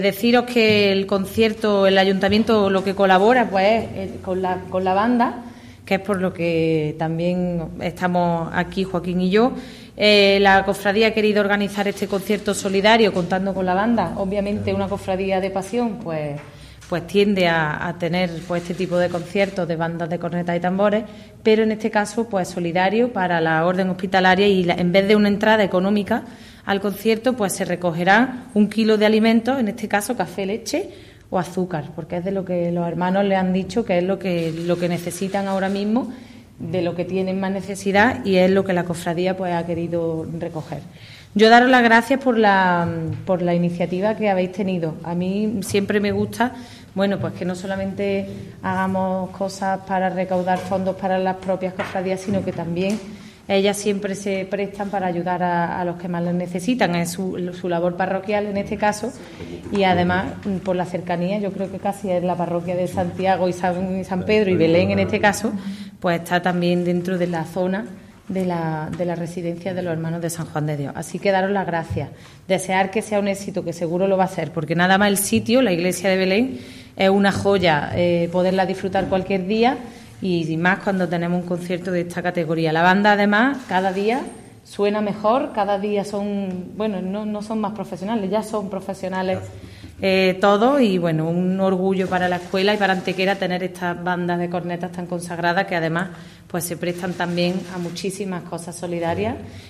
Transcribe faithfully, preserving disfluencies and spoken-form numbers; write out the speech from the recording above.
Deciros que el concierto, el ayuntamiento lo que colabora pues es con la, con la banda, que es por lo que también estamos aquí Joaquín y yo. Eh, la cofradía ha querido organizar este concierto solidario contando con la banda. Obviamente una cofradía de pasión pues pues tiende a, a tener pues este tipo de conciertos de bandas de cornetas y tambores, pero en este caso pues solidario para la orden hospitalaria y la, en vez de una entrada económica al concierto pues se recogerá un kilo de alimentos, en este caso café, leche o azúcar, porque es de lo que los hermanos le han dicho que es lo que lo que necesitan ahora mismo, de lo que tienen más necesidad, y es lo que la cofradía pues ha querido recoger. Yo daros las gracias por la por la iniciativa que habéis tenido. A mí siempre me gusta, bueno, pues que no solamente hagamos cosas para recaudar fondos para las propias cofradías, sino que también ellas siempre se prestan para ayudar a, a los que más les necesitan. Es su, su labor parroquial en este caso, y además por la cercanía, yo creo que casi es la parroquia de Santiago y San, y San Pedro y Belén en este caso, pues está también dentro de la zona de la, de la residencia de los hermanos de San Juan de Dios. Así que daros las gracias, desear que sea un éxito, que seguro lo va a ser, porque nada más el sitio, la iglesia de Belén, es una joya, eh, poderla disfrutar cualquier día, y más cuando tenemos un concierto de esta categoría. La banda además cada día suena mejor, cada día son, bueno, no, no son más profesionales, ya son profesionales eh, todos, y bueno, un orgullo para la escuela y para Antequera tener estas bandas de cornetas tan consagradas que además pues se prestan también a muchísimas cosas solidarias